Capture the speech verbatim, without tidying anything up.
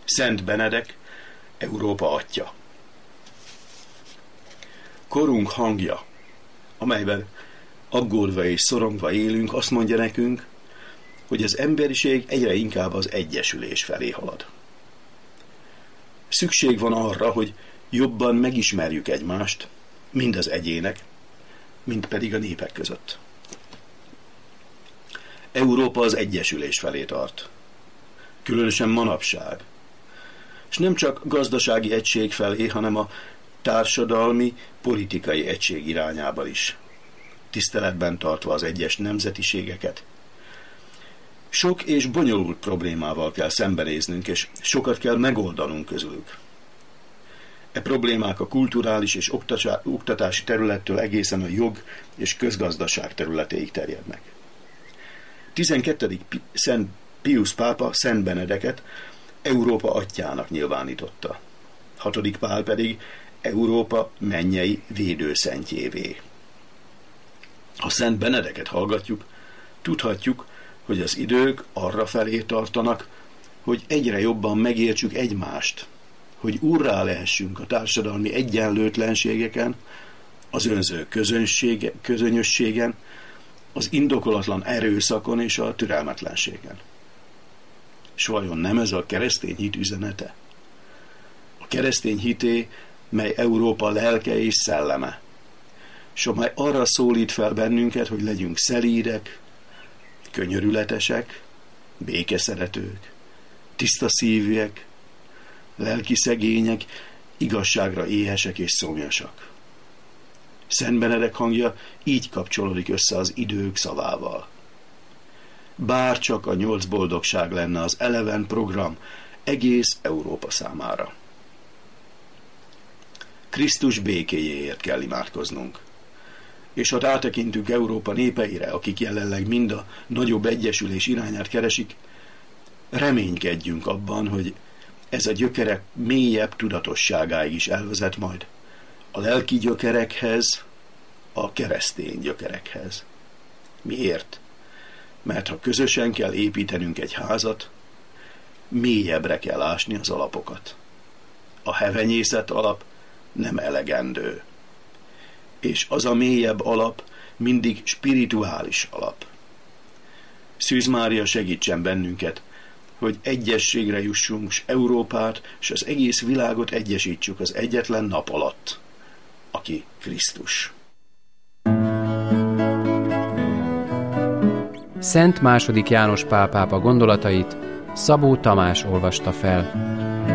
Szent Benedek, Európa atya. Korunk hangja, amelyben aggódva és szorongva élünk, azt mondja nekünk, hogy az emberiség egyre inkább az egyesülés felé halad. Szükség van arra, hogy jobban megismerjük egymást, mind az egyének, mind pedig a népek között. Európa az egyesülés felé tart, különösen manapság, és nem csak gazdasági egység felé, hanem a társadalmi, politikai egység irányába is, tiszteletben tartva az egyes nemzetiségeket. Sok és bonyolult problémával kell szembenéznünk, és sokat kell megoldanunk közülük. E problémák a kulturális és oktatási területtől egészen a jog és közgazdaság területéig terjednek. tizenkettedik Szent Piusz pápa Szent Benedeket Európa atyjának nyilvánította. hatodik Pál pedig Európa mennyei védőszentjévé. Ha Szent Benedeket hallgatjuk, tudhatjuk, hogy az idők arra felé tartanak, hogy egyre jobban megértsük egymást, hogy úrrá lehessünk a társadalmi egyenlőtlenségeken, az önző közönösségen, az indokolatlan erőszakon és a türelmetlenségen. S vajon nem ez a keresztény hit üzenete? A keresztény hité, mely Európa lelke és szelleme, s amely arra szólít fel bennünket, hogy legyünk szelídek, könyörületesek, békeszeretők, tiszta szívűek, lelki szegények, igazságra éhesek és szomjasak. Szent Benedek hangja így kapcsolódik össze az idők szavával. Bár csak a nyolc boldogság lenne az eleven program egész Európa számára. Krisztus békéjéért kell imádkoznunk. És ha rátekintünk Európa népeire, akik jelenleg mind a nagyobb egyesülés irányát keresik, reménykedjünk abban, hogy ez a gyökerek mélyebb tudatosságáig is elvezet majd a lelki gyökerekhez, a keresztény gyökerekhez. Miért? Mert ha közösen kell építenünk egy házat, mélyebbre kell ásni az alapokat. A hevenyészet alap nem elegendő. És az a mélyebb alap mindig spirituális alap. Szűz Mária segítsen bennünket, hogy egyességre jussunk, s Európát, és az egész világot egyesítsük az egyetlen nap alatt, aki Krisztus. Szent második János Pál pápa gondolatait Szabó Tamás olvasta fel.